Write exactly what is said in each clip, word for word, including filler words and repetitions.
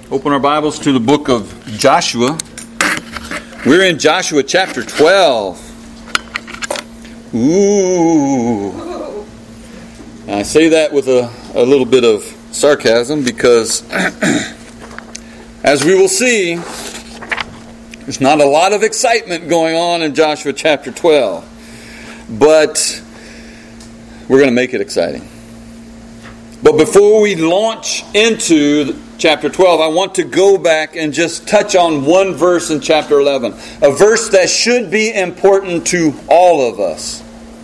Open our Bibles to the book of Joshua. We're in Joshua chapter twelve. Ooh. I say that with a, a little bit of sarcasm because, as we will see, there's not a lot of excitement going on in Joshua chapter twelve. But we're going to make it exciting. But before we launch into chapter twelve, I want to go back and just touch on one verse in chapter eleven. A verse that should be important to all of us.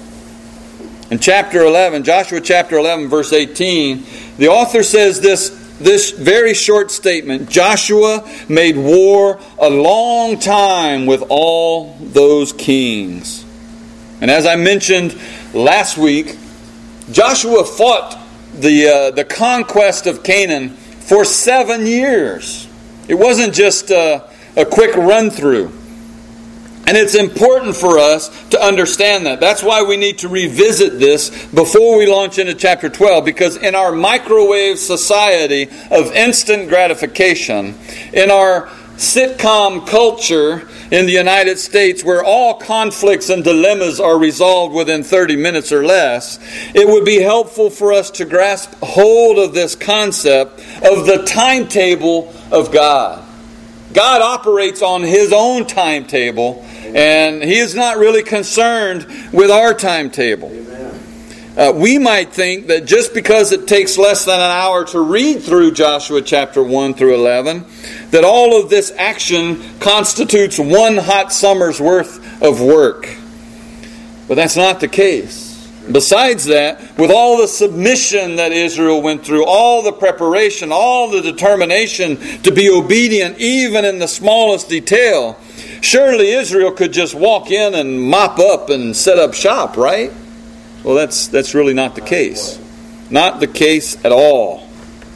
In chapter eleven, Joshua chapter eleven, verse eighteen, the author says this, this very short statement: Joshua made war a long time with all those kings. And as I mentioned last week, Joshua fought the uh, the conquest of Canaan for seven years. It wasn't just a, a quick run through. And it's important for us to understand that. That's why we need to revisit this before we launch into chapter twelve. Because in our microwave society of instant gratification, in our sitcom culture in the United States, where all conflicts and dilemmas are resolved within thirty minutes or less, it would be helpful for us to grasp hold of this concept of the timetable of God. God operates on His own timetable, and He is not really concerned with our timetable. Uh, we might think that just because it takes less than an hour to read through Joshua chapter one through eleven, that all of this action constitutes one hot summer's worth of work. But that's not the case. Besides that, with all the submission that Israel went through, all the preparation, all the determination to be obedient even in the smallest detail, surely Israel could just walk in and mop up and set up shop, right? Well, that's that's really not the case. Not the case at all.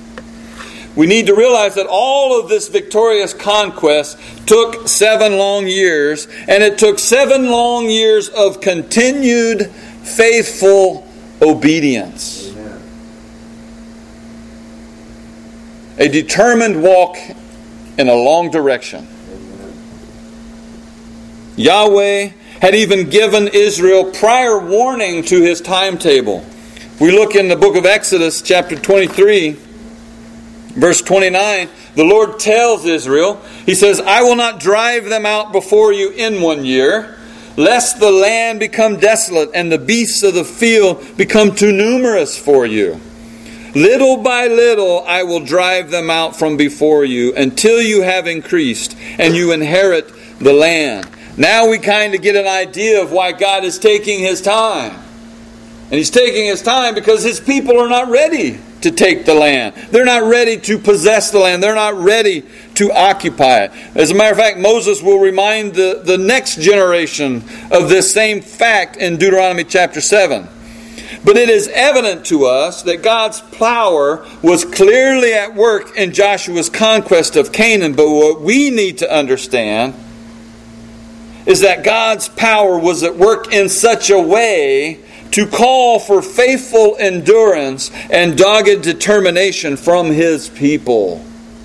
We need to realize that all of this victorious conquest took seven long years, and it took seven long years of continued faithful obedience. Amen. A determined walk in a long direction. Amen. Yahweh had even given Israel prior warning to His timetable. We look in the book of Exodus, chapter twenty-three, verse twenty-nine, the Lord tells Israel, He says, I will not drive them out before you in one year, lest the land become desolate and the beasts of the field become too numerous for you. Little by little I will drive them out from before you until you have increased and you inherit the land. Now we kind of get an idea of why God is taking His time. And He's taking His time because His people are not ready to take the land. They're not ready to possess the land. They're not ready to occupy it. As a matter of fact, Moses will remind the, the next generation of this same fact in Deuteronomy chapter seven. But it is evident to us that God's power was clearly at work in Joshua's conquest of Canaan. But what we need to understand is that God's power was at work in such a way to call for faithful endurance and dogged determination from His people.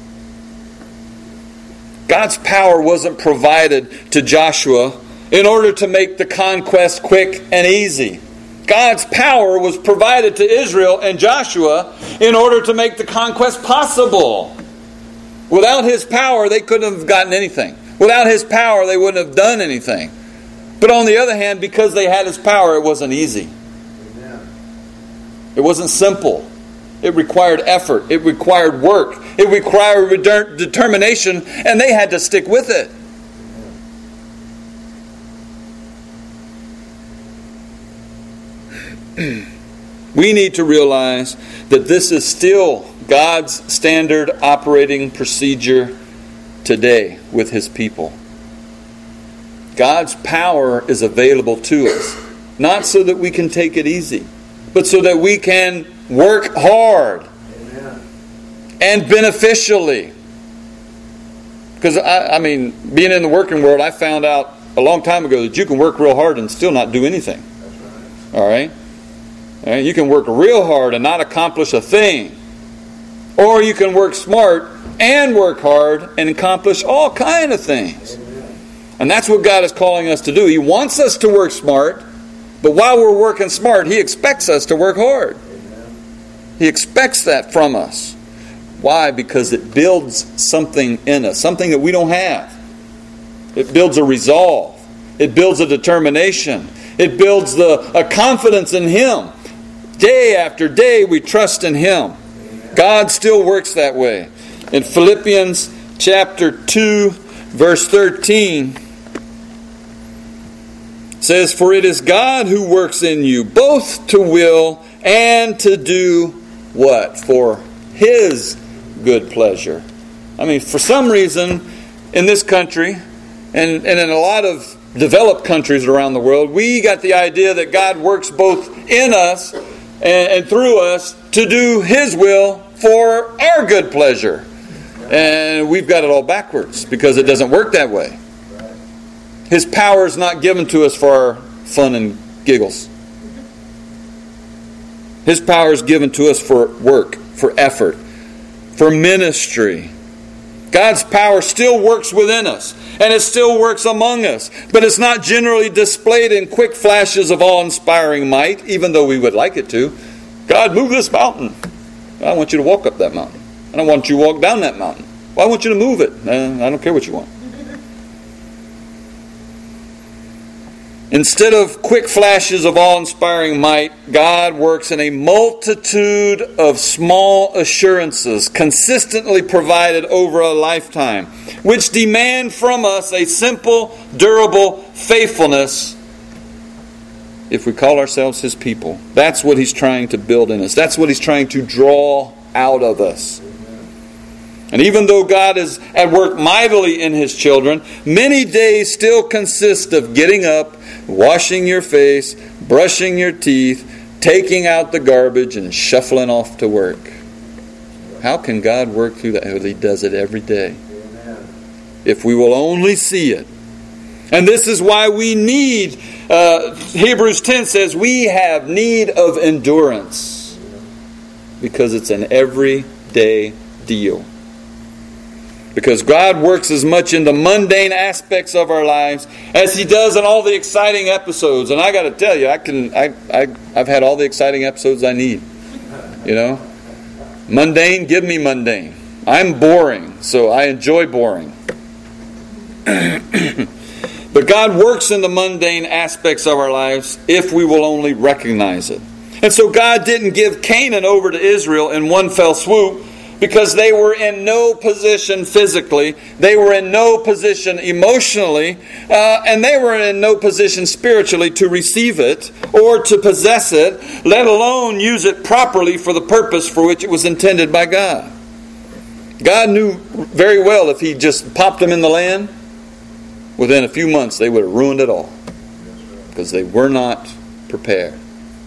God's power wasn't provided to Joshua in order to make the conquest quick and easy. God's power was provided to Israel and Joshua in order to make the conquest possible. Without His power, they couldn't have gotten anything. Without His power, they wouldn't have done anything. But on the other hand, because they had His power, it wasn't easy. Amen. It wasn't simple. It required effort. It required work. It required determination, and they had to stick with it. We need to realize that this is still God's standard operating procedure today with His people. God's power is available to us, not so that we can take it easy, but so that we can work hard. Amen. And beneficially. Because, I, I mean, being in the working world, I found out a long time ago that you can work real hard and still not do anything. That's right. All right? All right? You can work real hard and not accomplish a thing. Or you can work smart and work hard and accomplish all kind of things. And that's what God is calling us to do. He wants us to work smart, but while we're working smart, He expects us to work hard. He expects that from us. Why? Because it builds something in us, something that we don't have. It builds a resolve. It builds a determination. It builds the, a confidence in Him. Day after day we trust in Him. God still works that way. In Philippians chapter two, verse thirteen, it says, "For it is God who works in you, both to will and to do" what? For His good pleasure. I mean, for some reason, in this country, and, and in a lot of developed countries around the world, we got the idea that God works both in us and, and through us to do His will for our good pleasure. And we've got it all backwards because it doesn't work that way. His power is not given to us for our fun and giggles. His power is given to us for work, for effort, for ministry. God's power still works within us, and it still works among us. But it's not generally displayed in quick flashes of awe-inspiring might, even though we would like it to. God, move this mountain. I want you to walk up that mountain. I don't want you to walk down that mountain. Well, I want you to move it. Uh, I don't care what you want. Instead of quick flashes of awe-inspiring might, God works in a multitude of small assurances consistently provided over a lifetime, which demand from us a simple, durable faithfulness if we call ourselves His people. That's what He's trying to build in us. That's what He's trying to draw out of us. And even though God is at work mightily in His children, many days still consist of getting up, washing your face, brushing your teeth, taking out the garbage, and shuffling off to work. How can God work through that? Well, He does it every day. If we will only see it. And this is why we need, uh, Hebrews ten says, we have need of endurance. Because it's an everyday deal. Because God works as much in the mundane aspects of our lives as He does in all the exciting episodes. And I got to tell you, I can, I, I, I've had all the exciting episodes I need. You know, mundane, give me mundane. I'm boring, so I enjoy boring. But God works in the mundane aspects of our lives if we will only recognize it. And so God didn't give Canaan over to Israel in one fell swoop, because they were in no position physically, they were in no position emotionally, uh, and they were in no position spiritually to receive it or to possess it, let alone use it properly for the purpose for which it was intended by God. God knew very well if He just popped them in the land, within a few months they would have ruined it all. Because they were not prepared.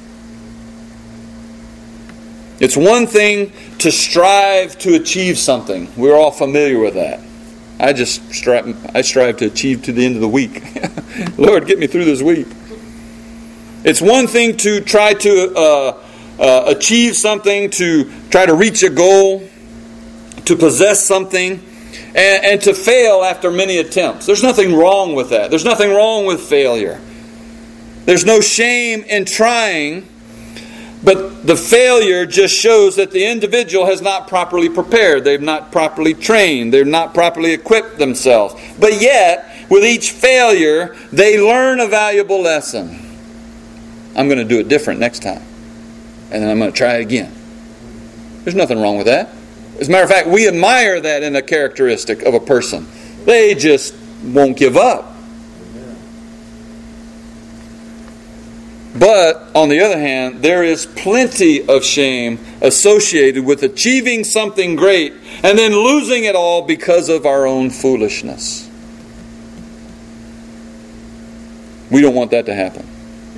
It's one thing to strive to achieve something. We're all familiar with that. I just strive, I strive to achieve to the end of the week. Lord, get me through this week. It's one thing to try to uh, uh, achieve something, to try to reach a goal, to possess something, and, and to fail after many attempts. There's nothing wrong with that. There's nothing wrong with failure. There's no shame in trying. But the failure just shows that the individual has not properly prepared. They've not properly trained. They've not properly equipped themselves. But yet, with each failure, they learn a valuable lesson. I'm going to do it different next time. And then I'm going to try again. There's nothing wrong with that. As a matter of fact, we admire that in a characteristic of a person. They just won't give up. But, on the other hand, there is plenty of shame associated with achieving something great and then losing it all because of our own foolishness. We don't want that to happen.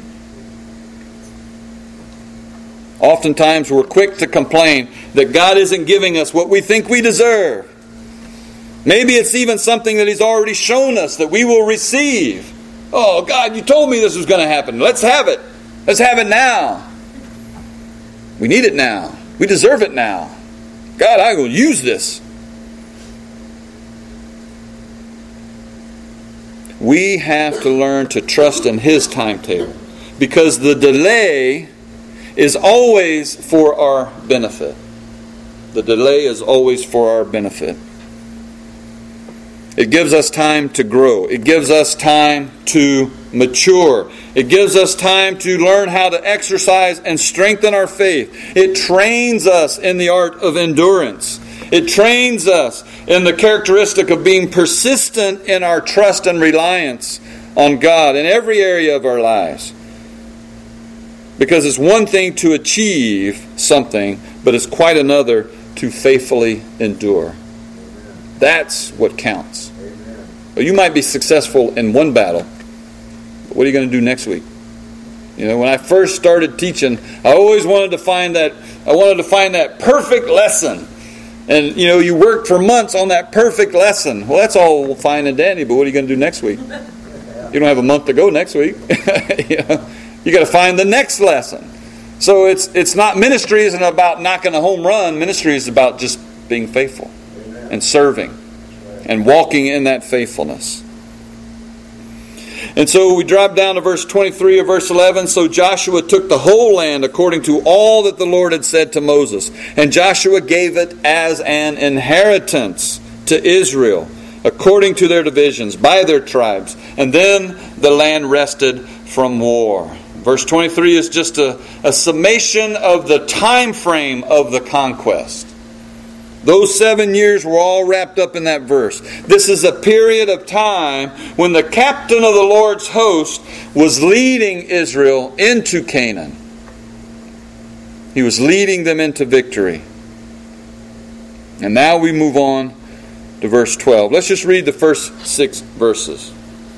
Oftentimes we're quick to complain that God isn't giving us what we think we deserve. Maybe it's even something that He's already shown us that we will receive. Oh, God, you told me this was going to happen. Let's have it. Let's have it now. We need it now. We deserve it now. God, I'm going to use this. We have to learn to trust in His timetable, because the delay is always for our benefit. The delay is always for our benefit. It gives us time to grow. It gives us time to mature. It gives us time to learn how to exercise and strengthen our faith. It trains us in the art of endurance. It trains us in the characteristic of being persistent in our trust and reliance on God in every area of our lives. Because it's one thing to achieve something, but it's quite another to faithfully endure. That's what counts. Well, you might be successful in one battle, but what are you going to do next week? You know, when I first started teaching, I always wanted to find that I wanted to find that perfect lesson. And, you know, you worked for months on that perfect lesson. Well, that's all fine and dandy, but what are you going to do next week? You don't have a month to go next week. you know, you got to find the next lesson. So it's it's not, ministry isn't about knocking a home run. Ministry is about just being faithful and serving and walking in that faithfulness. And so we drop down to verse twenty-three of verse eleven. So Joshua took the whole land according to all that the Lord had said to Moses. And Joshua gave it as an inheritance to Israel, according to their divisions, by their tribes. And then the land rested from war. Verse twenty-three is just a, a summation of the time frame of the conquest. Those seven years were all wrapped up in that verse. This is a period of time when the captain of the Lord's host was leading Israel into Canaan. He was leading them into victory. And now we move on to verse twelve. Let's just read the first six verses.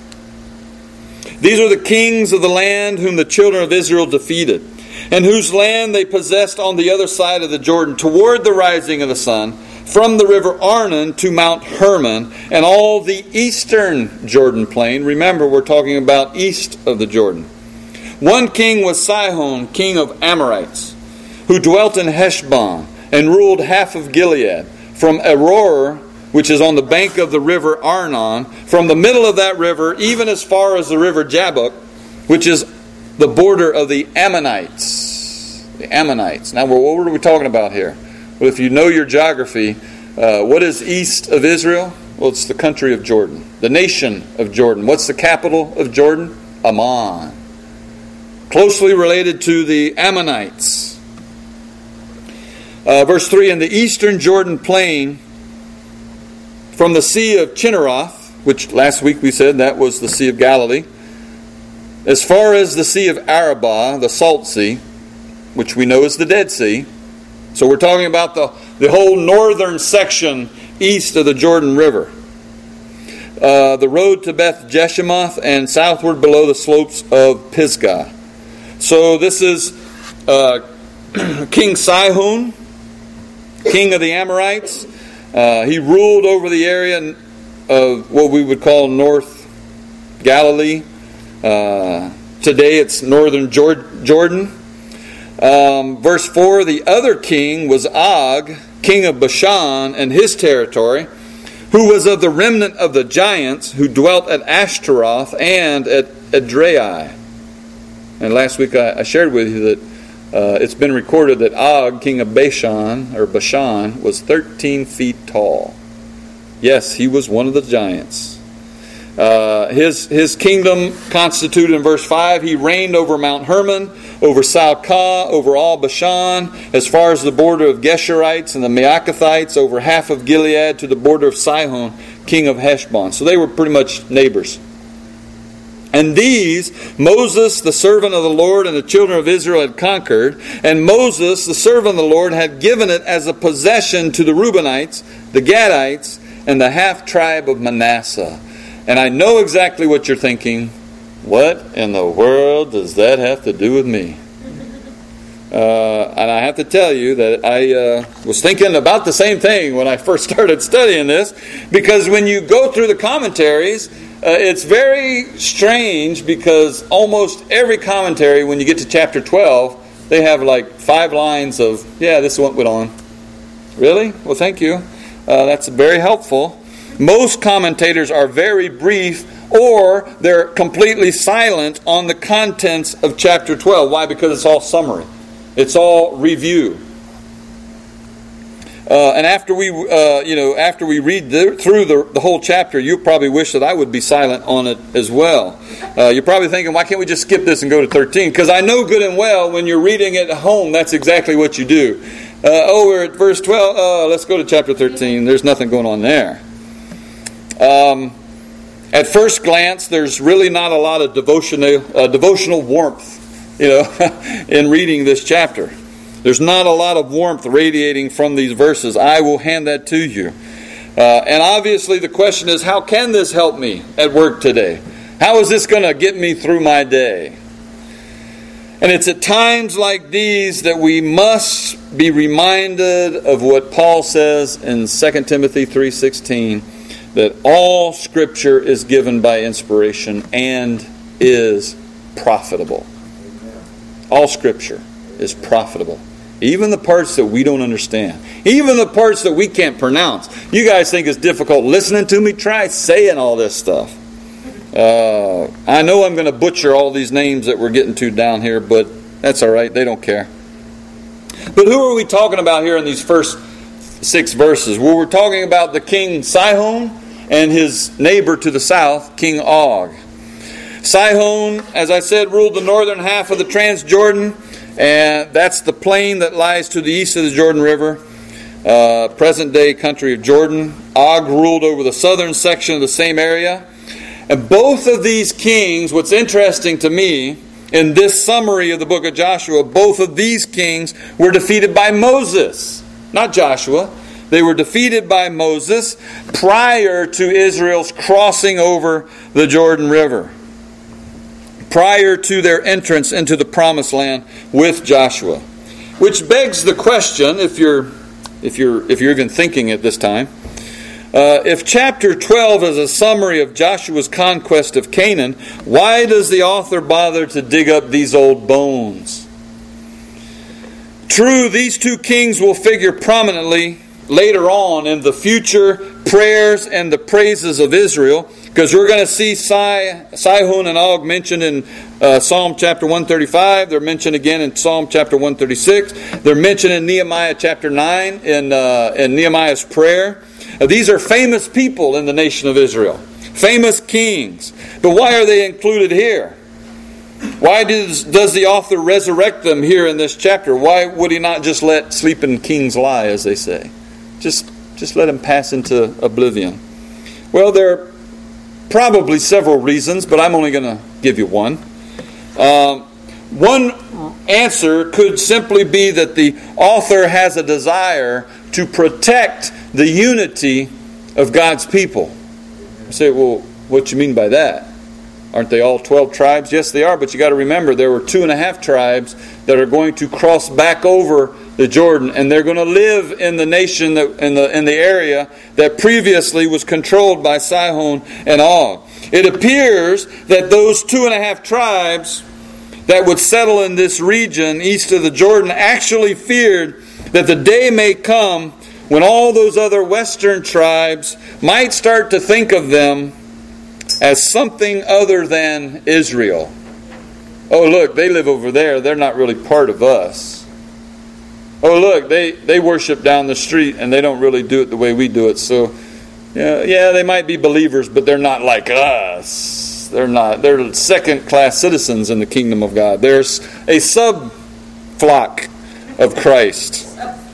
These are the kings of the land whom the children of Israel defeated, and whose land they possessed on the other side of the Jordan, toward the rising of the sun, from the river Arnon to Mount Hermon, and all the eastern Jordan plain. Remember, we're talking about east of the Jordan. One king was Sihon, king of Amorites, who dwelt in Heshbon, and ruled half of Gilead, from Aroer, which is on the bank of the river Arnon, from the middle of that river, even as far as the river Jabbok, which is the border of the Ammonites. The Ammonites. Now, what are we talking about here? Well, if you know your geography, uh, what is east of Israel? Well, it's the country of Jordan. The nation of Jordan. What's the capital of Jordan? Amman. Closely related to the Ammonites. Uh, verse three, in the eastern Jordan plain, from the Sea of Chinneroth, which last week we said that was the Sea of Galilee, as far as the Sea of Arabah, the Salt Sea, which we know is the Dead Sea. So we're talking about the, the whole northern section east of the Jordan River. Uh, the road to Beth Jeshimoth, and southward below the slopes of Pisgah. So this is uh, King Sihon, king of the Amorites. Uh, he ruled over the area of what we would call North Galilee. Uh, today it's northern Jordan. Um, verse four, the other king was Og, king of Bashan, and his territory, who was of the remnant of the giants, who dwelt at Ashtaroth and at Edrei. And last week I, I shared with you that uh, it's been recorded that Og, king of Bashan, or Bashan, was thirteen feet tall. Yes, he was one of the giants. Uh, his his kingdom constituted in verse five, he reigned over Mount Hermon, over Salcah, over all Bashan, as far as the border of Geshurites and the Maacathites, over half of Gilead to the border of Sihon, king of Heshbon. So they were pretty much neighbors. And these, Moses, the servant of the Lord, and the children of Israel had conquered. And Moses, the servant of the Lord, had given it as a possession to the Reubenites, the Gadites, and the half-tribe of Manasseh. And I know exactly what you're thinking. What in the world does that have to do with me? Uh, and I have to tell you that I uh, was thinking about the same thing when I first started studying this. Because when you go through the commentaries, Uh, it's very strange, because almost every commentary, when you get to chapter twelve, they have like five lines of, yeah, this is what went on. Really? Well, thank you. Uh, that's very helpful. Most commentators are very brief, or they're completely silent on the contents of chapter twelve. Why? Because it's all summary. It's all review. Uh, and after we, uh, you know, after we read the, through the, the whole chapter, you probably wish that I would be silent on it as well. Uh, you're probably thinking, why can't we just skip this and go to thirteen? Because I know good and well when you're reading it at home, that's exactly what you do. Uh, oh, we're at verse twelve. Uh, let's go to chapter thirteen. There's nothing going on there. Um, at first glance, there's really not a lot of devotional uh, devotional warmth, you know, in reading this chapter. There's not a lot of warmth radiating from these verses. I will hand that to you. Uh, and obviously the question is, how can this help me at work today? How is this going to get me through my day? And it's at times like these that we must be reminded of what Paul says in Second Timothy three sixteen, that all Scripture is given by inspiration and is profitable. All Scripture is profitable. Even the parts that we don't understand. Even the parts that we can't pronounce. You guys think it's difficult listening to me? Try saying all this stuff. Uh, I know I'm going to butcher all these names that we're getting to down here, but that's all right. They don't care. But who are we talking about here in these first six verses? Well, we're talking about the king Sihon and his neighbor to the south, King Og. Sihon, as I said, ruled the northern half of the Transjordan. And that's the plain that lies to the east of the Jordan River, uh, present-day country of Jordan. Og ruled over the southern section of the same area. And both of these kings, what's interesting to me, in this summary of the book of Joshua, both of these kings were defeated by Moses, not Joshua. They were defeated by Moses prior to Israel's crossing over the Jordan River, prior to their entrance into the promised land with Joshua. Which begs the question, if you're if you're if you're even thinking at this time, uh, if chapter twelve is a summary of Joshua's conquest of Canaan, why does the author bother to dig up these old bones? True, these two kings will figure prominently later on in the future prayers and the praises of Israel, because we're going to see Sihon and Og mentioned in uh, Psalm chapter one thirty-five. They're mentioned again in Psalm chapter one thirty-six. They're mentioned in Nehemiah chapter nine in, uh, in Nehemiah's prayer. Uh, these are famous people in the nation of Israel. Famous kings. But why are they included here? Why does, does the author resurrect them here in this chapter? Why would he not just let sleeping kings lie, as they say? Just, just let them pass into oblivion. Well, there are probably several reasons, but I'm only going to give you one. Um, one answer could simply be that the author has a desire to protect the unity of God's people. You say, well, what you mean by that? Aren't they all twelve tribes? Yes, they are, but you got to remember there were two and a half tribes that are going to cross back over the Jordan, and they're going to live in the nation that in the in the area that previously was controlled by Sihon and Og. It appears that those two and a half tribes that would settle in this region east of the Jordan actually feared that the day may come when all those other western tribes might start to think of them as something other than Israel. Oh, look, they live over there. They're not really part of us. Oh, look, they, they worship down the street and they don't really do it the way we do it. So, yeah, yeah, they might be believers, but they're not like us. They're not. They're second-class citizens in the kingdom of God. There's a sub-flock of Christ.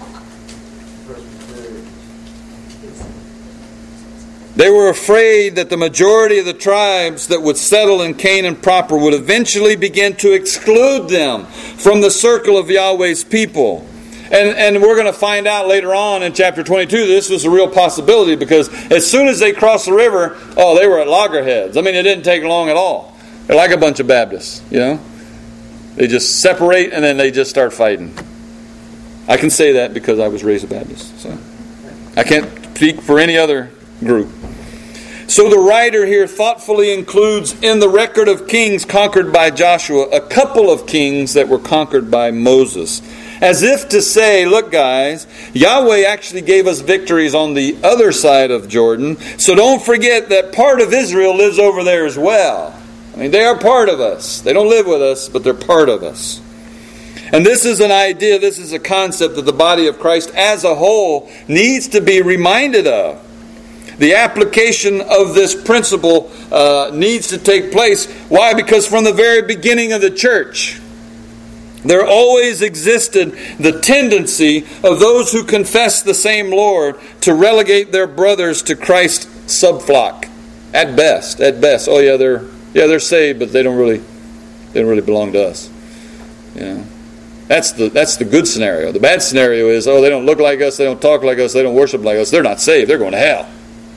They were afraid that the majority of the tribes that would settle in Canaan proper would eventually begin to exclude them from the circle of Yahweh's people. And, and we're going to find out later on in chapter twenty-two this was a real possibility, because as soon as they crossed the river, oh, they were at loggerheads. I mean, it didn't take long at all. They're like a bunch of Baptists, you know. They just separate and then they just start fighting. I can say that because I was raised a Baptist. So I can't speak for any other group. So the writer here thoughtfully includes in the record of kings conquered by Joshua a couple of kings that were conquered by Moses. As if to say, look guys, Yahweh actually gave us victories on the other side of Jordan, so don't forget that part of Israel lives over there as well. I mean, they are part of us. They don't live with us, but they're part of us. And this is an idea, this is a concept that the body of Christ as a whole needs to be reminded of. The application of this principle uh, needs to take place. Why? Because from the very beginning of the church, there always existed the tendency of those who confess the same Lord to relegate their brothers to Christ's subflock. At best, at best. Oh yeah, they're yeah they're saved, but they don't really they don't really belong to us. Yeah. That's the that's the good scenario. The bad scenario is, oh, they don't look like us, they don't talk like us, they don't worship like us, they're not saved, they're going to hell.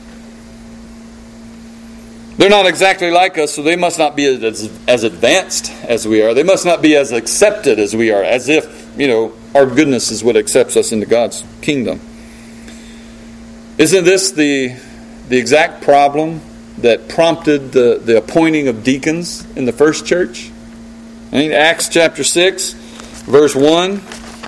They're not exactly like us, so they must not be as, as advanced as we are. They must not be as accepted as we are, as if, you know, our goodness is what accepts us into God's kingdom. Isn't this the the exact problem that prompted the, the appointing of deacons in the first church? I mean, Acts chapter six, verse one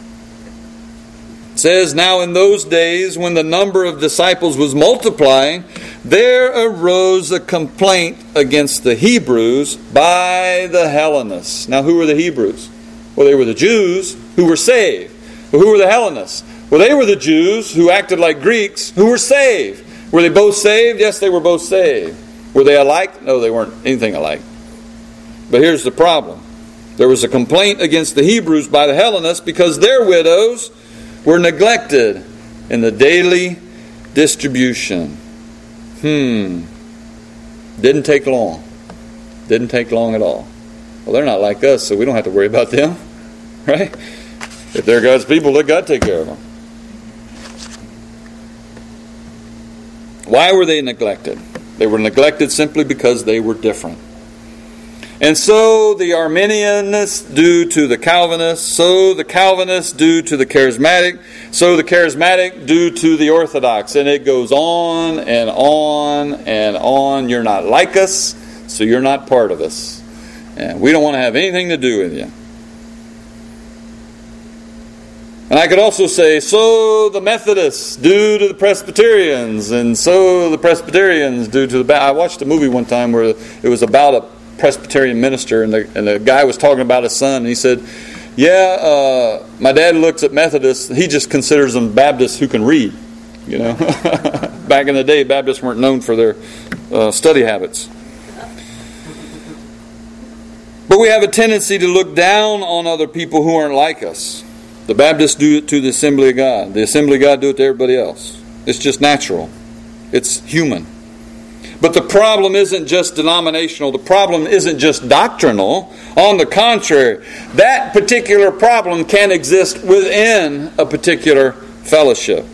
says, "Now in those days when the number of disciples was multiplying, there arose a complaint against the Hebrews by the Hellenists." Now who were the Hebrews? Well, they were the Jews who were saved. Well, who were the Hellenists? Well, they were the Jews who acted like Greeks who were saved. Were they both saved? Yes, they were both saved. Were they alike? No, they weren't anything alike. But here's the problem. There was a complaint against the Hebrews by the Hellenists because their widows were neglected in the daily distribution. Hmm. Didn't take long. Didn't take long at all. Well, they're not like us, so we don't have to worry about them. Right? If they're God's people, let God take care of them. Why were they neglected? They were neglected simply because they were different. And so the Arminianists due to the Calvinists, so the Calvinists due to the Charismatic, so the Charismatic due to the Orthodox. And it goes on and on and on. You're not like us, so you're not part of us. And we don't want to have anything to do with you. And I could also say, so the Methodists due to the Presbyterians, and so the Presbyterians due to the... I watched a movie one time where it was about a Presbyterian minister, and the, and the guy was talking about his son, and he said, yeah, uh, my dad looks at Methodists, he just considers them Baptists who can read. You know, back in the day, Baptists weren't known for their uh, study habits. But we have a tendency to look down on other people who aren't like us. The Baptists do it to the Assembly of God. The Assembly of God do it to everybody else. It's just natural. It's human. But the problem isn't just denominational. The problem isn't just doctrinal. On the contrary, that particular problem can exist within a particular fellowship.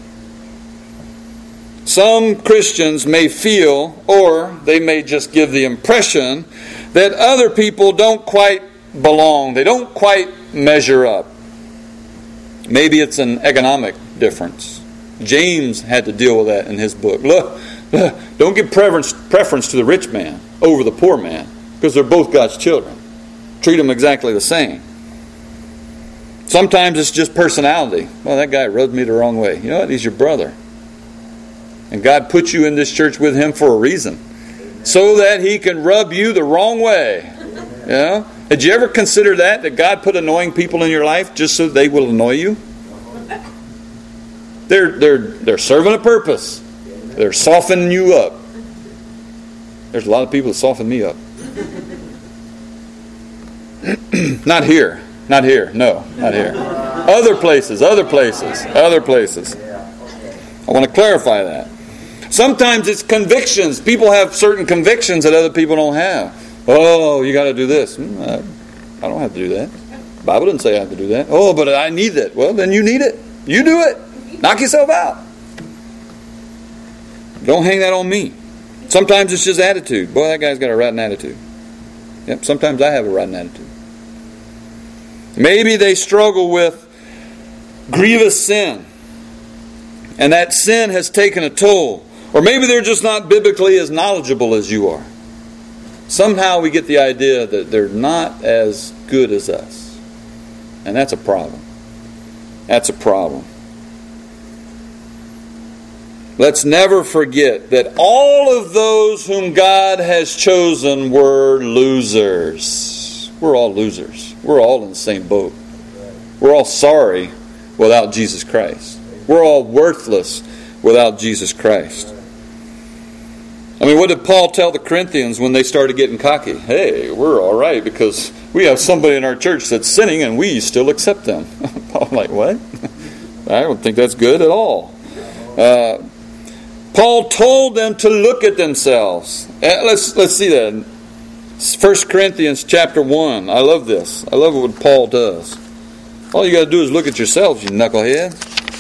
Some Christians may feel, or they may just give the impression, that other people don't quite belong. They don't quite measure up. Maybe it's an economic difference. James had to deal with that in his book. Look, don't give preference, preference to the rich man over the poor man, because they're both God's children. Treat them exactly the same. Sometimes it's just personality. Well, that guy rubbed me the wrong way. You know what? He's your brother. And God put you in this church with him for a reason. So that he can rub you the wrong way. You know? Did you ever consider that? That God put annoying people in your life just so they will annoy you? They're, they're, they're serving a purpose. They're softening you up. There's a lot of people that soften me up. Not here. Not here. No, not here. Other places. Other places. Other places. I want to clarify that. Sometimes it's convictions. People have certain convictions that other people don't have. Oh, you got to do this. I don't have to do that. The Bible didn't say I have to do that. Oh, but I need that. Well, then you need it. You do it. Knock yourself out. Don't hang that on me. Sometimes it's just attitude. Boy, that guy's got a rotten attitude. Yep, sometimes I have a rotten attitude. Maybe they struggle with grievous sin, and that sin has taken a toll. Or maybe they're just not biblically as knowledgeable as you are. Somehow we get the idea that they're not as good as us. And that's a problem. That's a problem. Let's never forget that all of those whom God has chosen were losers. We're all losers. We're all in the same boat. We're all sorry without Jesus Christ. We're all worthless without Jesus Christ. I mean, what did Paul tell the Corinthians when they started getting cocky? Hey, we're all right because we have somebody in our church that's sinning and we still accept them. Paul's like, what? I don't think that's good at all. Uh, Paul told them to look at themselves. Uh, let's let's see that. First Corinthians chapter one. I love this. I love what Paul does. All you got to do is look at yourselves, you knucklehead.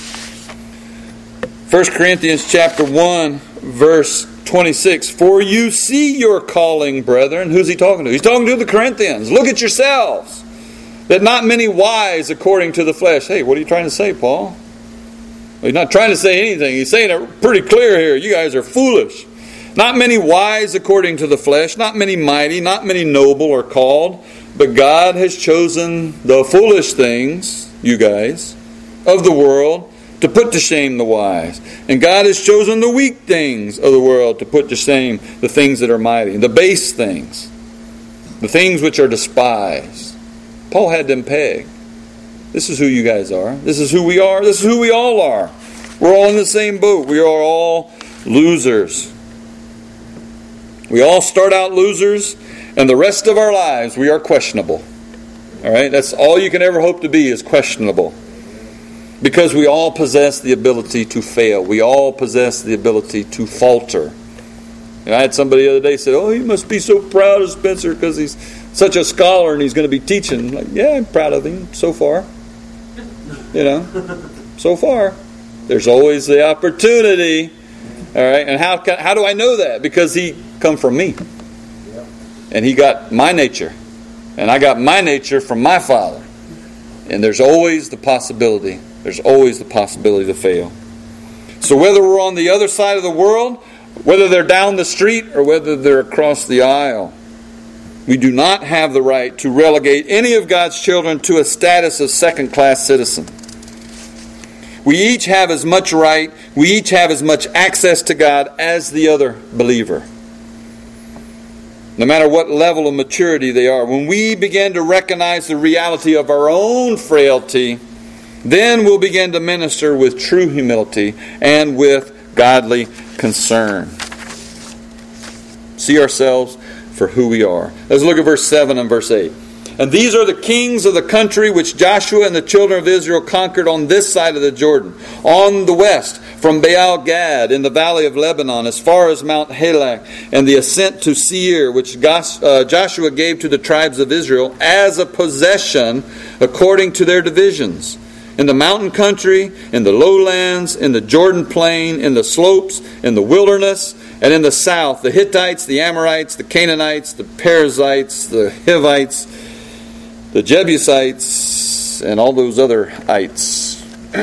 First Corinthians chapter one, verse twenty-six. For you see your calling, brethren. Who's he talking to? He's talking to the Corinthians. Look at yourselves. That not many wise according to the flesh. Hey, what are you trying to say, Paul? Well, he's not trying to say anything. He's saying it pretty clear here. You guys are foolish. Not many wise according to the flesh. Not many mighty. Not many noble are called. But God has chosen the foolish things, you guys, of the world to put to shame the wise. And God has chosen the weak things of the world to put to shame the things that are mighty. The base things. The things which are despised. Paul had them pegged. This is who you guys are. This is who we are. This is who we all are. We're all in the same boat. We are all losers. We all start out losers, and the rest of our lives we are questionable. All right? That's all you can ever hope to be is questionable. Because we all possess the ability to fail. We all possess the ability to falter. And I had somebody the other day say, oh, he must be so proud of Spencer because he's such a scholar and he's going to be teaching. I'm like, yeah, I'm proud of him so far. You know, so far. There's always the opportunity. All right, and how can, how do I know that? Because he come from me. And he got my nature. And I got my nature from my Father. And there's always the possibility. There's always the possibility to fail. So whether we're on the other side of the world, whether they're down the street, or whether they're across the aisle, we do not have the right to relegate any of God's children to a status of second-class citizen. We each have as much right, we each have as much access to God as the other believer. No matter what level of maturity they are. When we begin to recognize the reality of our own frailty, then we'll begin to minister with true humility and with godly concern. See ourselves for who we are. Let's look at verse seven and verse eight. And these are the kings of the country which Joshua and the children of Israel conquered on this side of the Jordan, on the west, from Baal Gad in the valley of Lebanon, as far as Mount Halak, and the ascent to Seir, which Joshua gave to the tribes of Israel as a possession according to their divisions. In the mountain country, in the lowlands, in the Jordan plain, in the slopes, in the wilderness, and in the south, the Hittites, the Amorites, the Canaanites, the Perizzites, the Hivites, the Jebusites, and all those other ites.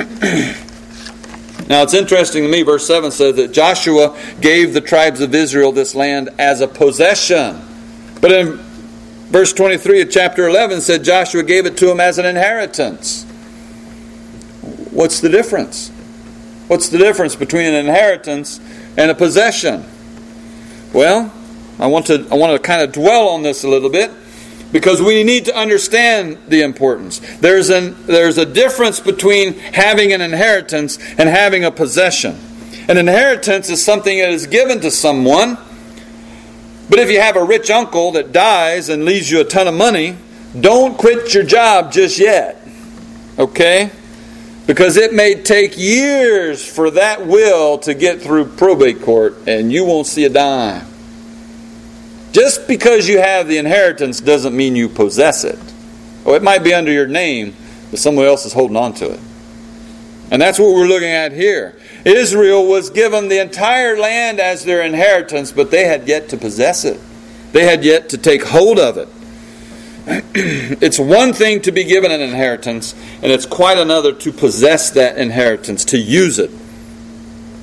Now it's interesting to me, verse seven says that Joshua gave the tribes of Israel this land as a possession. But in verse twenty-three of chapter eleven said Joshua gave it to them as an inheritance. What's the difference? What's the difference between an inheritance and a possession? Well, I want to I want to kind of dwell on this a little bit because we need to understand the importance. There's an there's a difference between having an inheritance and having a possession. An inheritance is something that is given to someone. But if you have a rich uncle that dies and leaves you a ton of money, don't quit your job just yet. Okay? Because it may take years for that will to get through probate court and you won't see a dime. Just because you have the inheritance doesn't mean you possess it. Oh, it might be under your name, but someone else is holding on to it. And that's what we're looking at here. Israel was given the entire land as their inheritance, but they had yet to possess it. They had yet to take hold of it. It's one thing to be given an inheritance, and it's quite another to possess that inheritance, to use it.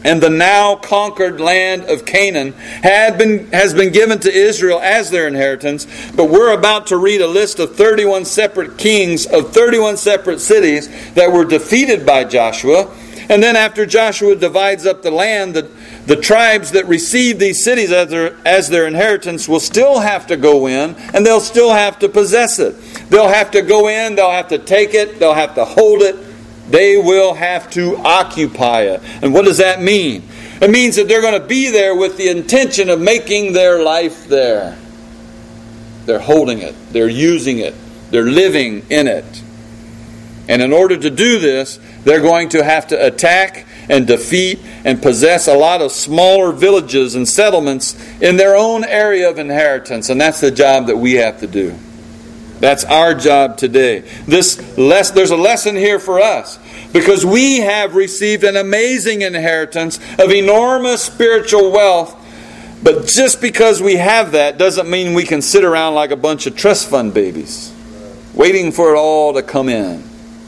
and the now conquered land of Canaan had been, has been given to Israel as their inheritance. But we're about to read a list of thirty-one separate kings of thirty-one separate cities that were defeated by Joshua. And then after Joshua divides up the land, the, the tribes that receive these cities as their, as their inheritance will still have to go in, and they'll still have to possess it. They'll have to go in, they'll have to take it, they'll have to hold it. They will have to occupy it. And what does that mean? It means that they're going to be there with the intention of making their life there. They're holding it. They're using it. They're living in it. And in order to do this, they're going to have to attack and defeat and possess a lot of smaller villages and settlements in their own area of inheritance. And that's the job that we have to do. That's our job today. This less, there's a lesson here for us, because we have received an amazing inheritance of enormous spiritual wealth. But just because we have that doesn't mean we can sit around like a bunch of trust fund babies, waiting for it all to come in.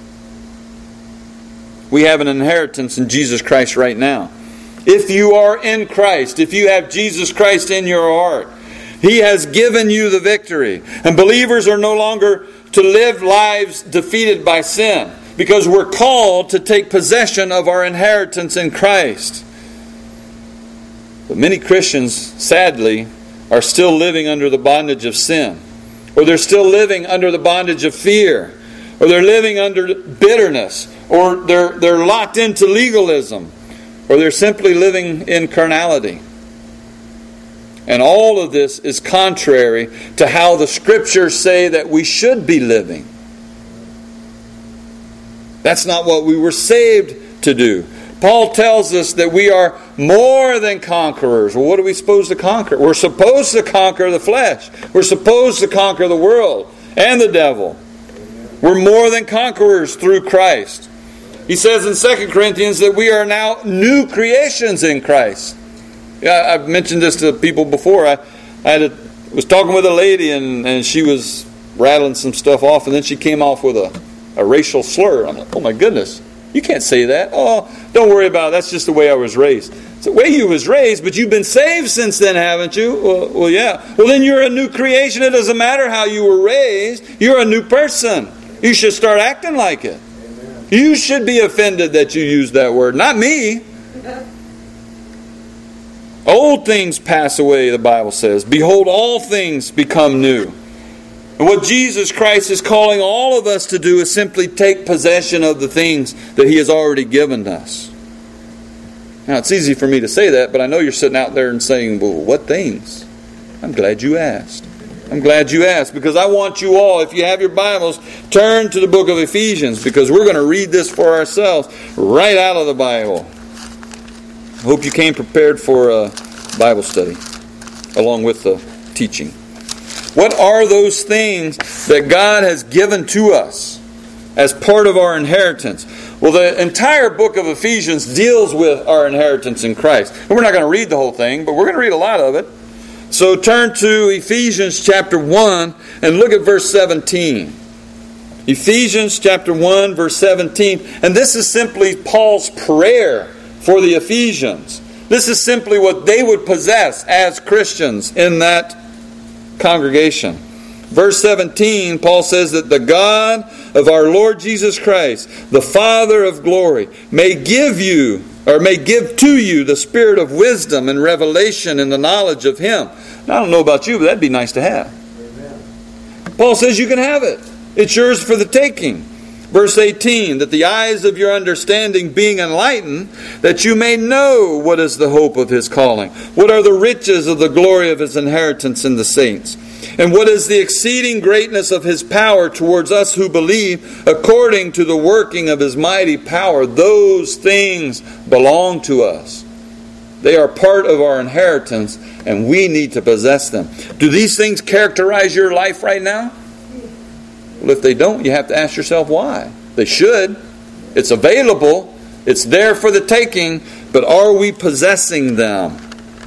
We have an inheritance in Jesus Christ right now. If you are in Christ, if you have Jesus Christ in your heart, He has given you the victory. And believers are no longer to live lives defeated by sin, because we're called to take possession of our inheritance in Christ. But many Christians, sadly, are still living under the bondage of sin. Or they're still living under the bondage of fear. Or they're living under bitterness. Or they're, they're locked into legalism. Or they're simply living in carnality. And all of this is contrary to how the Scriptures say that we should be living. That's not what we were saved to do. Paul tells us that we are more than conquerors. Well, what are we supposed to conquer? We're supposed to conquer the flesh. We're supposed to conquer the world and the devil. We're more than conquerors through Christ. He says in Second Corinthians that we are now new creations in Christ. Yeah, I've mentioned this to people before. I, I had a, was talking with a lady, and, and she was rattling some stuff off, and then she came off with a, a racial slur. I'm like, oh my goodness, you can't say that. Oh, don't worry about it. That's just the way I was raised. It's the way you was raised, but you've been saved since then, haven't you? Well, well, yeah. Well, then you're a new creation. It doesn't matter how you were raised. You're a new person. You should start acting like it. Amen. You should be offended that you used that word, not me. Old things pass away, the Bible says. Behold, all things become new. And what Jesus Christ is calling all of us to do is simply take possession of the things that He has already given us. Now, it's easy for me to say that, but I know you're sitting out there and saying, well, what things? I'm glad you asked. I'm glad you asked, because I want you all, if you have your Bibles, turn to the book of Ephesians, because we're going to read this for ourselves right out of the Bible. I hope you came prepared for a Bible study along with the teaching. What are those things that God has given to us as part of our inheritance? Well, the entire book of Ephesians deals with our inheritance in Christ. And we're not going to read the whole thing, but we're going to read a lot of it. So turn to Ephesians chapter one and look at verse seventeen. Ephesians chapter one, verse seventeen. And this is simply Paul's prayer for the Ephesians. This is simply what they would possess as Christians in that congregation. Verse seventeen, Paul says that the God of our Lord Jesus Christ, the Father of glory, may give you, or may give to you, the spirit of wisdom and revelation in the knowledge of Him. Now, I don't know about you, but that'd be nice to have. Amen. Paul says you can have it. It's yours for the taking. Verse eighteen, that the eyes of your understanding being enlightened, that you may know what is the hope of His calling, what are the riches of the glory of His inheritance in the saints, and what is the exceeding greatness of His power towards us who believe, according to the working of His mighty power. Those things belong to us. They are part of our inheritance, and we need to possess them. Do these things characterize your life right now? Well, if they don't, you have to ask yourself why. They should. It's available. It's there for the taking. But are we possessing them?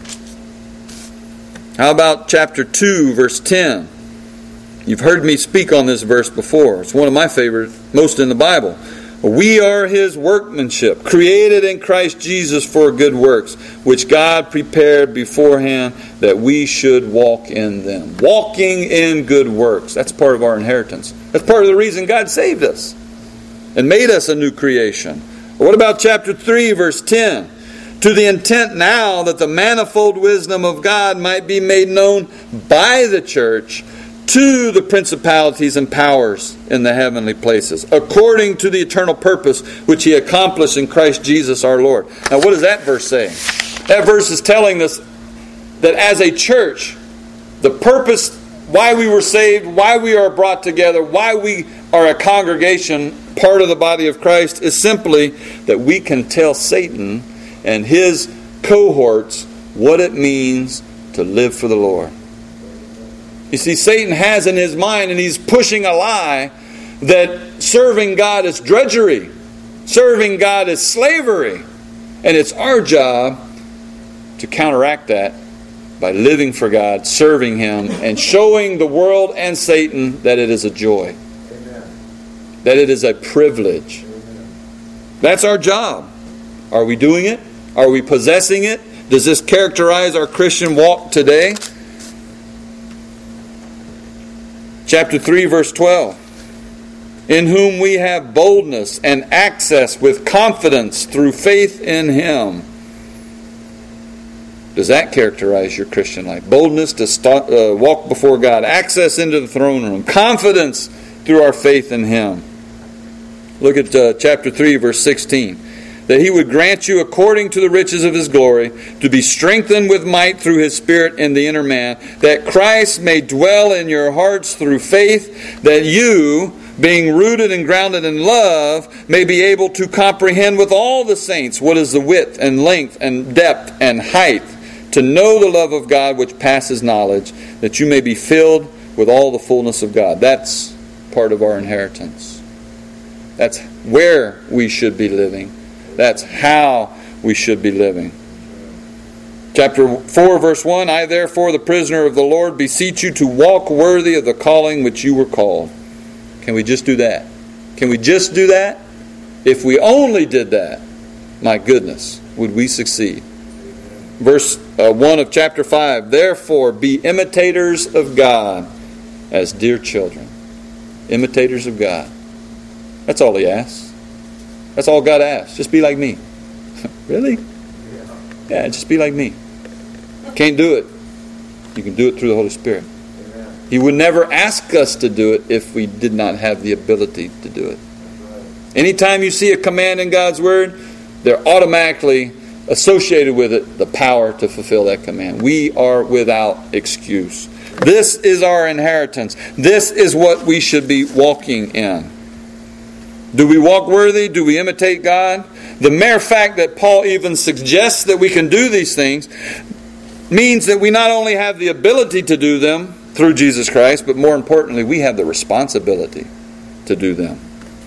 How about chapter two, verse ten? You've heard me speak on this verse before. It's one of my favorites, most in the Bible. We are His workmanship, created in Christ Jesus for good works, which God prepared beforehand that we should walk in them. Walking in good works. That's part of our inheritance. That's part of the reason God saved us and made us a new creation. What about chapter three, verse ten? To the intent now that the manifold wisdom of God might be made known by the church to the principalities and powers in the heavenly places, according to the eternal purpose which He accomplished in Christ Jesus our Lord. Now what does that verse say? That verse is telling us that as a church, the purpose why we were saved, why we are brought together, why we are a congregation, part of the body of Christ, is simply that we can tell Satan and his cohorts what it means to live for the Lord. You see, Satan has in his mind, and he's pushing a lie, that serving God is drudgery. Serving God is slavery. And it's our job to counteract that by living for God, serving Him, and showing the world and Satan that it is a joy. Amen. That it is a privilege. Amen. That's our job. Are we doing it? Are we possessing it? Does this characterize our Christian walk today? Chapter three, verse twelve. In whom we have boldness and access with confidence through faith in Him. Does that characterize your Christian life? Boldness to start, uh, walk before God. Access into the throne room. Confidence through our faith in Him. Look at uh, chapter three, verse sixteen. That He would grant you according to the riches of His glory to be strengthened with might through His Spirit in the inner man, that Christ may dwell in your hearts through faith, that you, being rooted and grounded in love, may be able to comprehend with all the saints what is the width and length and depth and height, to know the love of God which passes knowledge, that you may be filled with all the fullness of God. That's part of our inheritance. That's where we should be living. That's how we should be living. Chapter four, verse one, I therefore, the prisoner of the Lord, beseech you to walk worthy of the calling which you were called. Can we just do that? Can we just do that? If we only did that, my goodness, would we succeed? Verse uh, one of chapter five, therefore be imitators of God as dear children. Imitators of God. That's all He asks. That's all God asks. Just be like me. Really? Yeah, just be like me. Can't do it. You can do it through the Holy Spirit. He would never ask us to do it if we did not have the ability to do it. Anytime you see a command in God's Word, they're automatically associated with it the power to fulfill that command. We are without excuse. This is our inheritance. This is what we should be walking in. Do we walk worthy? Do we imitate God? The mere fact that Paul even suggests that we can do these things means that we not only have the ability to do them through Jesus Christ, but more importantly, we have the responsibility to do them.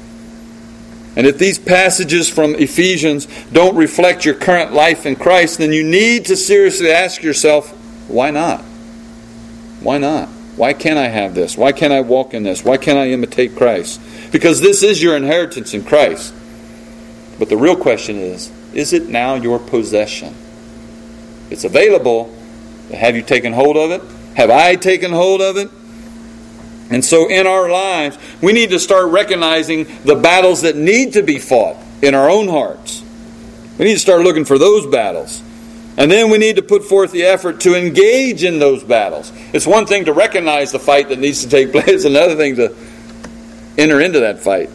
And if these passages from Ephesians don't reflect your current life in Christ, then you need to seriously ask yourself, why not? Why not? Why can't I have this? Why can't I walk in this? Why can't I imitate Christ? Because this is your inheritance in Christ. But the real question is, is it now your possession? It's available. Have you taken hold of it? Have I taken hold of it? And so in our lives, we need to start recognizing the battles that need to be fought in our own hearts. We need to start looking for those battles. And then we need to put forth the effort to engage in those battles. It's one thing to recognize the fight that needs to take place. It's another thing to enter into that fight.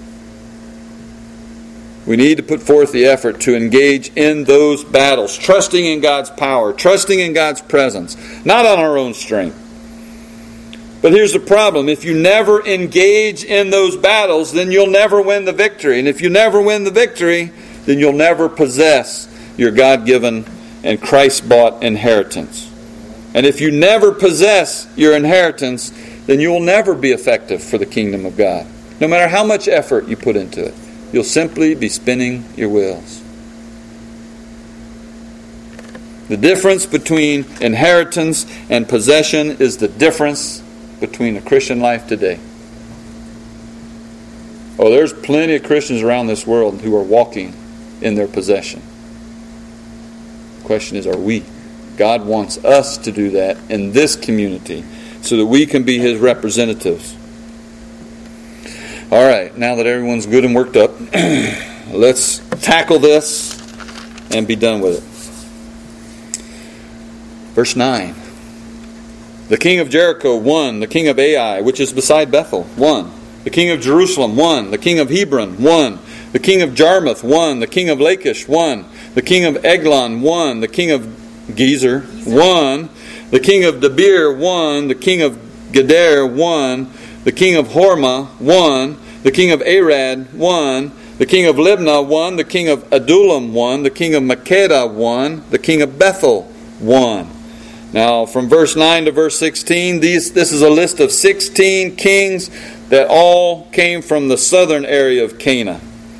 We need to put forth the effort to engage in those battles, trusting in God's power, trusting in God's presence, not on our own strength. But here's the problem. If you never engage in those battles, then you'll never win the victory. And if you never win the victory, then you'll never possess your God-given and Christ-bought inheritance. And if you never possess your inheritance, then you'll never be effective for the kingdom of God. No matter how much effort you put into it, you'll simply be spinning your wheels. The difference between inheritance and possession is the difference between the Christian life today. Oh, there's plenty of Christians around this world who are walking in their possession. The question is, are we? God wants us to do that in this community so that we can be His representatives. All right, now that everyone's good and worked up, let's tackle this and be done with it. Verse nine. The king of Jericho, one. The king of Ai, which is beside Bethel, one. The king of Jerusalem, one. The king of Hebron, one. The king of Jarmuth, one. The king of Lachish, one. The king of Eglon, one. The king of Gezer, one. The king of Debir, one. The king of Geder, one. The king of Hormah, one. The king of Arad, one. The king of Libnah, one. The king of Adullam, one. The king of Makkedah, one. The king of Bethel, one. Now, from verse nine to verse sixteen, these, this is a list of sixteen kings that all came from the southern area of Canaan.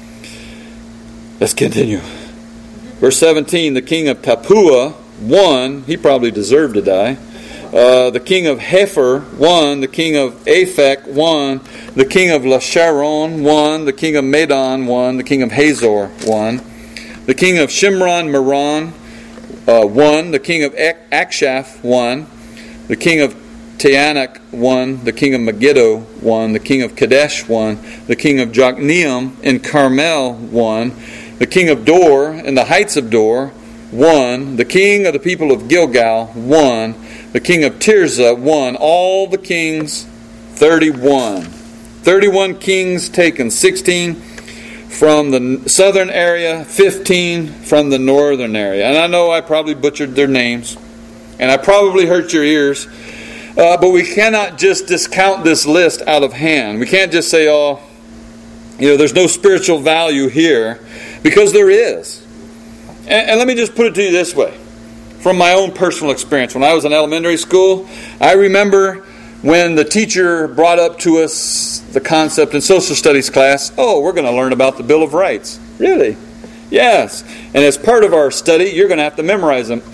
Let's continue. Verse seventeen, the king of Tappuah, one. He probably deserved to die. Uh, the king of Hepher, one. The king of Aphek, one. The king of Lasharon, one. The king of Madon, one. The king of Hazor, one. The king of Shimron, Meron, uh, one. The king of Akshaph, one. The king of Taanach, one. The king of Megiddo, one. The king of Kadesh, one. The king of Jokneam in Carmel, one. The king of Dor in the heights of Dor, one. The king of the people of Gilgal, one. The king of Tirzah, one. All the kings, thirty-one. thirty-one kings taken, sixteen from the southern area, fifteen from the northern area. And I know I probably butchered their names, and I probably hurt your ears, uh, but we cannot just discount this list out of hand. We can't just say, oh, you know, there's no spiritual value here, because there is. And, and let me just put it to you this way. From my own personal experience, when I was in elementary school, I remember when the teacher brought up to us the concept in social studies class, oh, we're going to learn about the Bill of Rights. Really? Yes. And as part of our study, you're going to have to memorize them.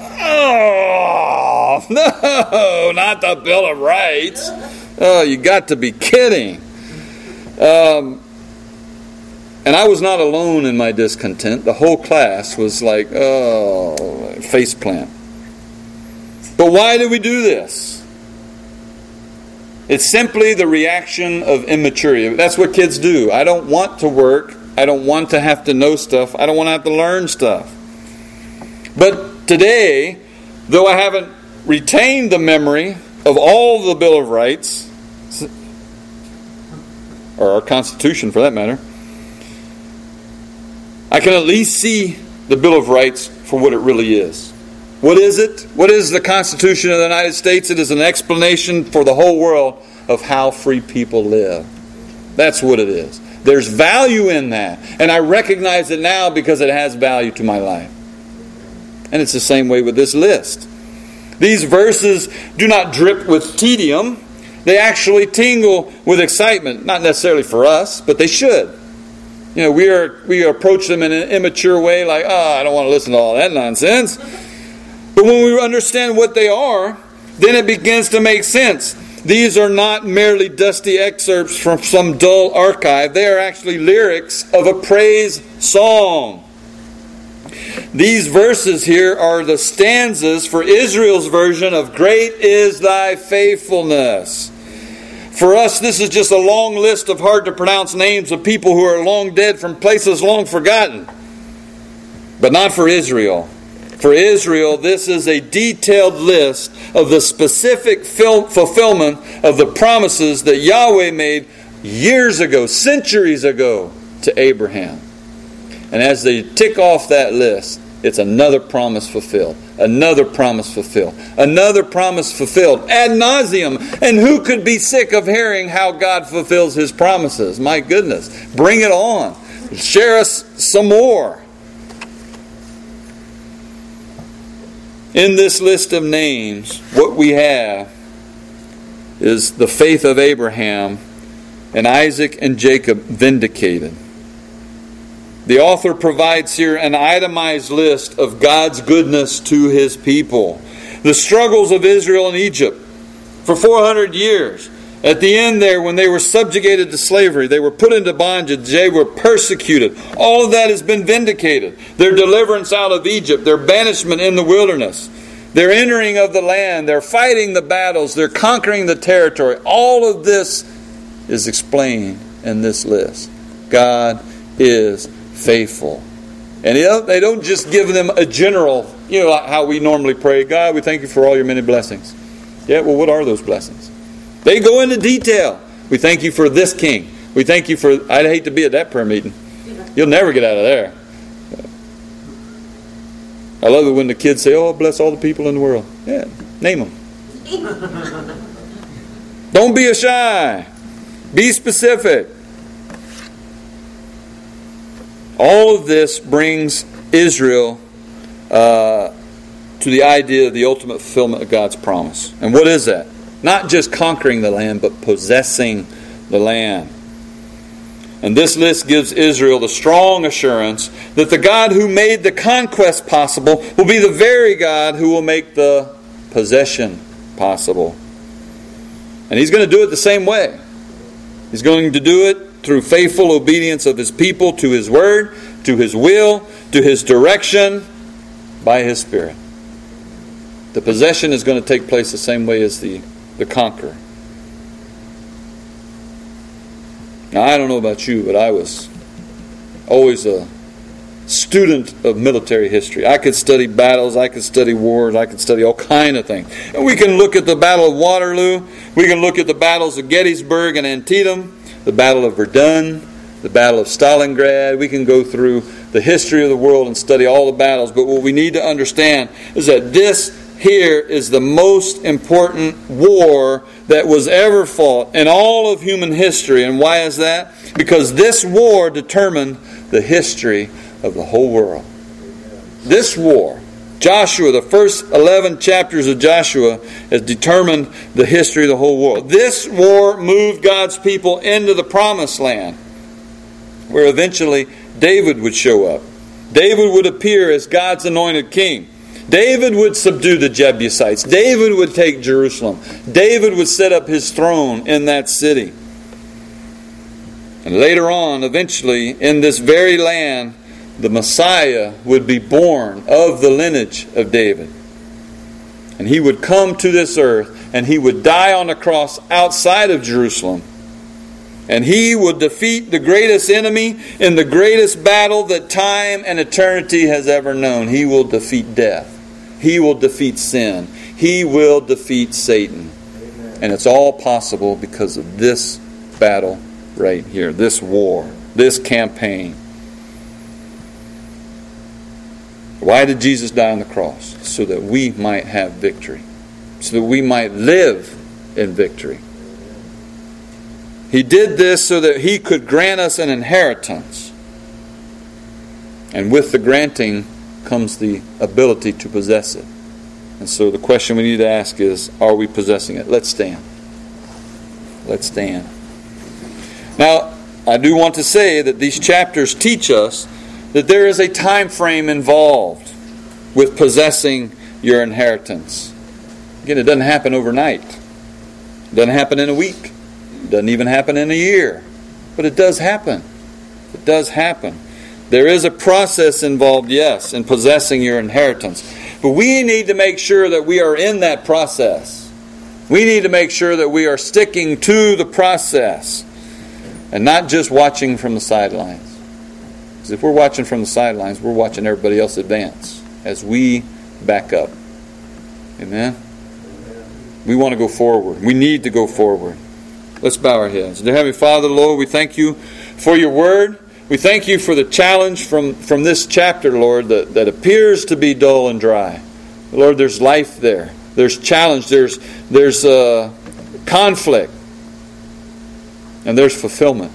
Oh, no, not the Bill of Rights. Oh, you got to be kidding. Um, and I was not alone in my discontent. The whole class was like, oh, faceplant. But why do we do this? It's simply the reaction of immaturity. That's what kids do. I don't want to work. I don't want to have to know stuff. I don't want to have to learn stuff. But today, though I haven't retained the memory of all the Bill of Rights, or our Constitution for that matter, I can at least see the Bill of Rights for what it really is. What is it? What is the Constitution of the United States? It is an explanation for the whole world of how free people live. That's what it is. There's value in that. And I recognize it now because it has value to my life. And it's the same way with this list. These verses do not drip with tedium. They actually tingle with excitement. Not necessarily for us, but they should. You know, we are we approach them in an immature way like, oh, I don't want to listen to all that nonsense. But when we understand what they are, then it begins to make sense. These are not merely dusty excerpts from some dull archive. They are actually lyrics of a praise song. These verses here are the stanzas for Israel's version of Great is Thy Faithfulness. For us, this is just a long list of hard-to-pronounce names of people who are long dead from places long forgotten. But not for Israel. For Israel, this is a detailed list of the specific fulfillment of the promises that Yahweh made years ago, centuries ago, to Abraham. And as they tick off that list, it's another promise fulfilled. Another promise fulfilled. Another promise fulfilled. Ad nauseum. And who could be sick of hearing how God fulfills His promises? My goodness. Bring it on. Share us some more. In this list of names, what we have is the faith of Abraham and Isaac and Jacob vindicated. The author provides here an itemized list of God's goodness to His people. The struggles of Israel in Egypt for four hundred years. At the end there, when they were subjugated to slavery, they were put into bondage, they were persecuted. All of that has been vindicated. Their deliverance out of Egypt, their banishment in the wilderness, their entering of the land, their fighting the battles, their conquering the territory. All of this is explained in this list. God is faithful. And they don't just give them a general, you know, how we normally pray, God, we thank you for all your many blessings. Yeah, well, what are those blessings? They go into detail. We thank you for this king. We thank you for... I'd hate to be at that prayer meeting. You'll never get out of there. I love it when the kids say, oh, bless all the people in the world. Yeah, name them. Don't be a shy. Be specific. All of this brings Israel uh, to the idea of the ultimate fulfillment of God's promise. And what is that? Not just conquering the land, but possessing the land. And this list gives Israel the strong assurance that the God who made the conquest possible will be the very God who will make the possession possible. And He's going to do it the same way. He's going to do it through faithful obedience of His people to His word, to His will, to His direction, by His Spirit. The possession is going to take place the same way as the the conqueror. Now, I don't know about you, but I was always a student of military history. I could study battles, I could study wars, I could study all kind of things. And we can look at the Battle of Waterloo, we can look at the battles of Gettysburg and Antietam, the Battle of Verdun, the Battle of Stalingrad. We can go through the history of the world and study all the battles. But what we need to understand is that this here is the most important war that was ever fought in all of human history. And why is that? Because this war determined the history of the whole world. This war, Joshua, the first eleven chapters of Joshua, has determined the history of the whole world. This war moved God's people into the promised land, where eventually David would show up. David would appear as God's anointed king. David would subdue the Jebusites. David would take Jerusalem. David would set up his throne in that city. And later on, eventually, in this very land, the Messiah would be born of the lineage of David. And He would come to this earth, and He would die on a cross outside of Jerusalem. And He would defeat the greatest enemy in the greatest battle that time and eternity has ever known. He will defeat death. He will defeat sin. He will defeat Satan. Amen. And it's all possible because of this battle right here, this war, this campaign. Why did Jesus die on the cross? So that we might have victory. So that we might live in victory. He did this so that He could grant us an inheritance. And with the granting comes the ability to possess it. And so the question we need to ask is, are we possessing it? Let's stand. Let's stand. Now, I do want to say that these chapters teach us that there is a time frame involved with possessing your inheritance. Again, it doesn't happen overnight. It doesn't happen in a week. It doesn't even happen in a year. But it does happen. It does happen. There is a process involved, yes, in possessing your inheritance. But we need to make sure that we are in that process. We need to make sure that we are sticking to the process and not just watching from the sidelines. Because if we're watching from the sidelines, we're watching everybody else advance as we back up. Amen? We want to go forward. We need to go forward. Let's bow our heads. Dear Heavenly Father, Lord, we thank You for Your Word. We thank You for the challenge from, from this chapter, Lord, that, that appears to be dull and dry. Lord, there's life there. There's challenge. There's, there's uh, conflict. And there's fulfillment.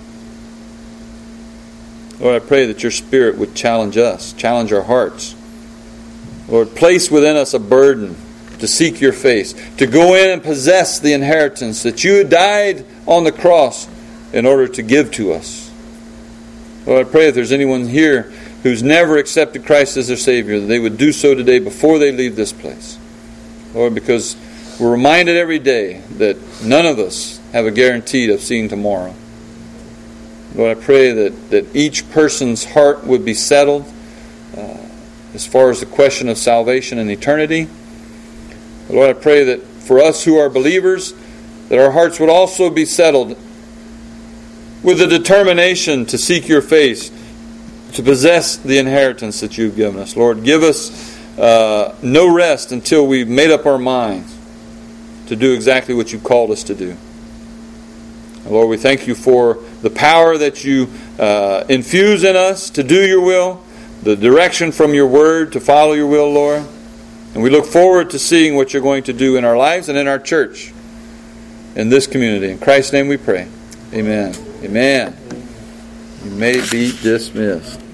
Lord, I pray that Your Spirit would challenge us, challenge our hearts. Lord, place within us a burden to seek Your face, to go in and possess the inheritance that You died on the cross in order to give to us. Lord, I pray if there's anyone here who's never accepted Christ as their Savior, that they would do so today before they leave this place. Lord, because we're reminded every day that none of us have a guarantee of seeing tomorrow. Lord, I pray that, that each person's heart would be settled uh, as far as the question of salvation and eternity. Lord, I pray that for us who are believers, that our hearts would also be settled with the determination to seek your face, to possess the inheritance that you've given us. Lord, give us uh, no rest until we've made up our minds to do exactly what you've called us to do. And Lord, we thank you for the power that you uh, infuse in us to do your will, the direction from your word to follow your will, Lord. And we look forward to seeing what you're going to do in our lives and in our church, in this community. In Christ's name we pray. Amen. Amen. You may be dismissed.